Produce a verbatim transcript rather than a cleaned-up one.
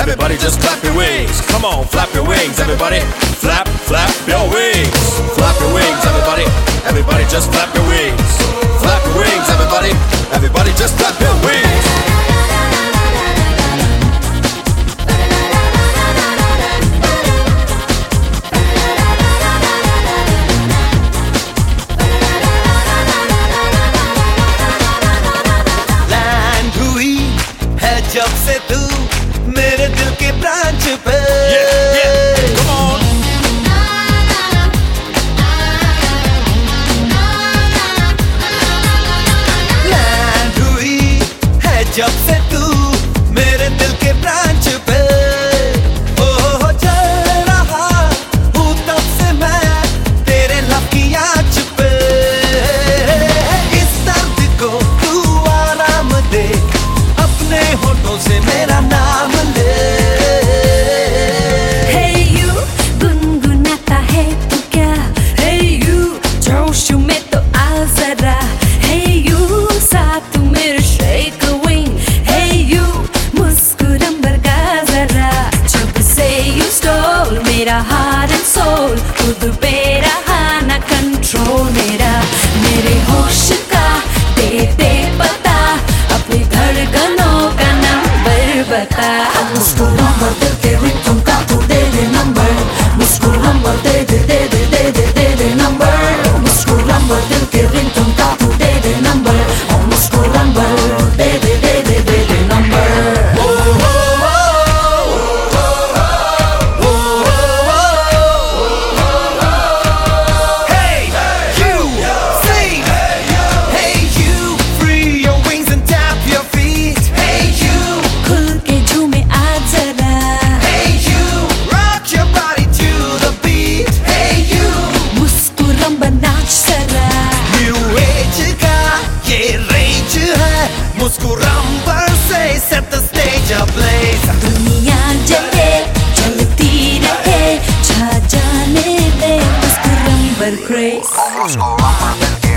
Everybody just clap your wings. Come on, flap your wings, everybody. Flap, flap your wings. Flap your wings, everybody. Everybody just flap your wings. Flap your wings, everybody. Everybody just flap your wings. Land हुई है जब से तू मेरे दिल के branch पे Yeah, yeah, come on. Land हुई है जब से तू मेरे दिल के ब्रांच पे ओह चल रहा हूँ तब से मैं तेरे लब की आँच पे इस दर्द को तू आराम दे अपने होठों से मेरा नाम ले Hey you, गुनगुनाता है तू क्या? Hey you, जोश में तो आ जरा. Hey you, साथ मेरे shake a wing. Hey you, मुस्कुरांबर का जरा. जब से you stole मेरा heart and soul, खुद पे रहा ना control मेरा. मेरे होश का दे दे पता, अपनी धड़कनों का नंबर बता. मुस्कुरांबर दिल के रिंगटोन का तू दे दे नंबर. मुस्कुरांबर दे दे दे दे दे दे दे दे नंबर. मुस्कुरांबर दिल के रिंगटोन का तू दे दे नंबर. और मुस्कुरांबर दे दे दे दे दे दे number. Hey you, sing. Hey you, free your wings and tap your feet. Hey you, खुल के झूमे आ जरा. hey you, rock your body to the beat. Hey you, मुस्कुरांबर नाच जरा. new age का ये range है. मुस्कुरांबर से set the stage ablaze. दुनिया जले चलती रहे, छा जाने दे मुस्कुरांबर craze. मुस्कुरांबर दिल के